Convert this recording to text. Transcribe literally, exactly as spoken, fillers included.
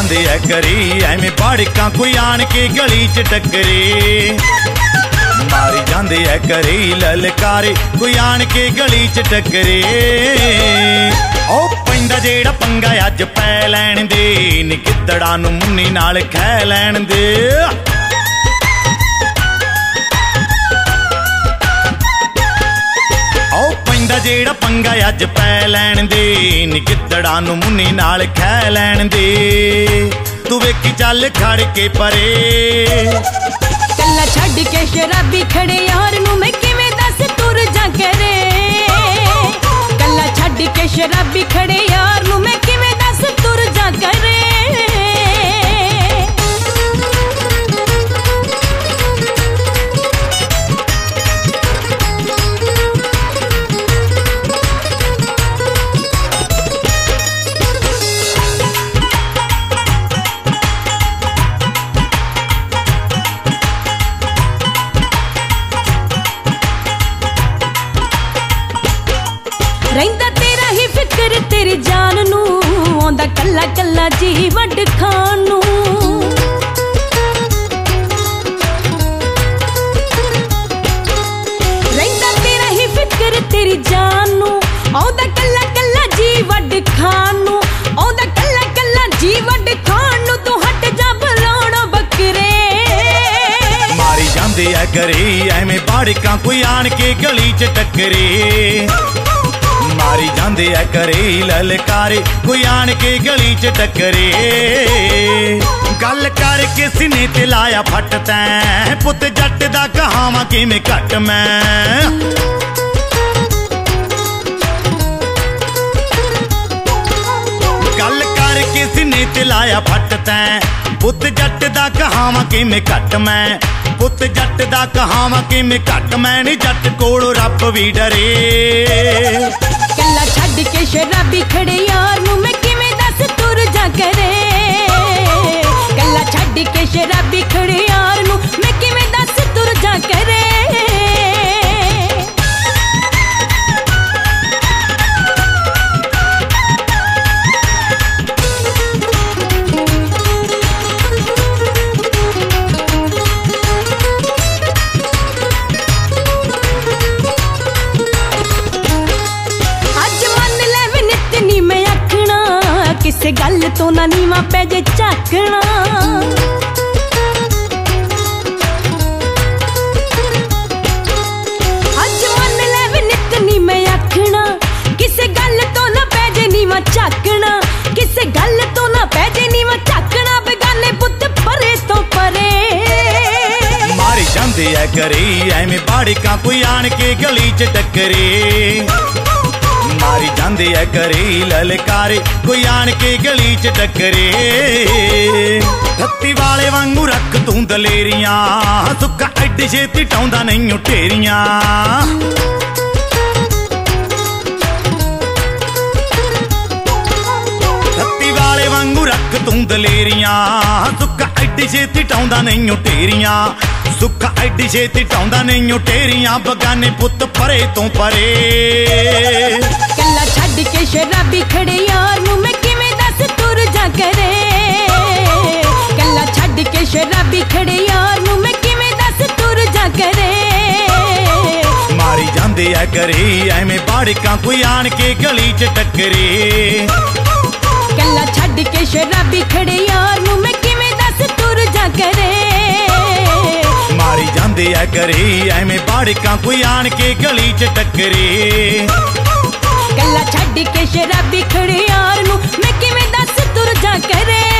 जांदे ऐ करी एवें बाड़िकां कोई आण के गली च टकरे मारी जांदे ऐ करी ललकारे कोई आण के गली च टकरे ओ पैंदा जेड़ा पंगा अज पै लैण दे नी गिद्दड़ां नूं मुन्नी नाल खै लैण दे ओ पैंदा जेड़ा पंगा अज पै लैण दे नी गिद्दड़ां नूं मुन्नी नाल खै लैण दे तू वेखी चल खड़ के परे कल्ला छड्ड के शराबी खड़े यार नूं मैं किवें दस तुर जा करे कल्ला छड्ड के शराबी खड़े यार नूं मैं किवें दस तुर जा करे रहिंदा तेरा ही फिक्र तेरी जान नू आंदा कल्ला कल्ला जी वड खान नू रहिंदा तेरा ही फिक्र तेरी जान नू आंदा कल्ला कल्ला जी वड खान नू आंदा कल्ला कल्ला जी वड खान नू तू हट जा बुलाणा बकरे मारी जांदे ऐ करे एवें बाड़िकां कोई आण के गली च टकरे मारी जांदे ऐ करे ललकारे कोई आण के गली च टकरे गल करके सीने ते लाया फट तैं पुत जट दा कहावां किवें घट मैं गल करके सीने ते लाया फट तैं पुत जट दा कहावां किवें घट मैं पुत जट दा कहावां किवें घट मैं नी जट कोलों रब भी डरे कल्ला छड्ड के शराबी खड़े यार नूं मैं किवें दस तुर जा करे कल्ला छड्ड के शराबी खड़े यार नूं मैं किवें दस तुर जा करे किसे गल तो ना नीवा पै जे झाकना अज मन लै वे नित नी मैं आखना किसे गल तो ना पै जे नीवा झाकना किसे गल तो ना पै जे नीवा झाकना बेगाने पुत परे तो परे मारी जांदे ऐ करे एवें बाड़िकां कोई आण के गली च टकरे मारी जांदे ऐ करे ललकारे कोई आण के गली च टकरे हत्ती वाले वांगू रख तू दलेरियां सुक्का एड्डी छेती टाउंदा नहीं ढेरियां हत्ती वाले वांगू रख तू दलेरियां सुक्का एड्डी छेती टाउंदा नहीं ढेरियां सुक्का एड्डी छेती टाउंदा नहीं ढेरियां बगाने पुत परे तो परे कल्ला छड्ड के शराबी खड़े यार नूं मैं किवें दस तुर जा करे कल्ला छड्ड के शराबी खड़े यार नूं मैं किवें दस तुर जा करे मारी जांदे ऐ करे एवें बाड़िकां कोई आण के गली च टकरे कल्ला छड्ड के शराबी खड़े यार नूं मैं किवें दस तुर जा करे मारी जांदे ऐ करे एवें बाड़िकां कोई आण के गली च टकरे कल्ला छड्ड के शराबी खड़े यार नूं मैं किवें दस तुर जा करे।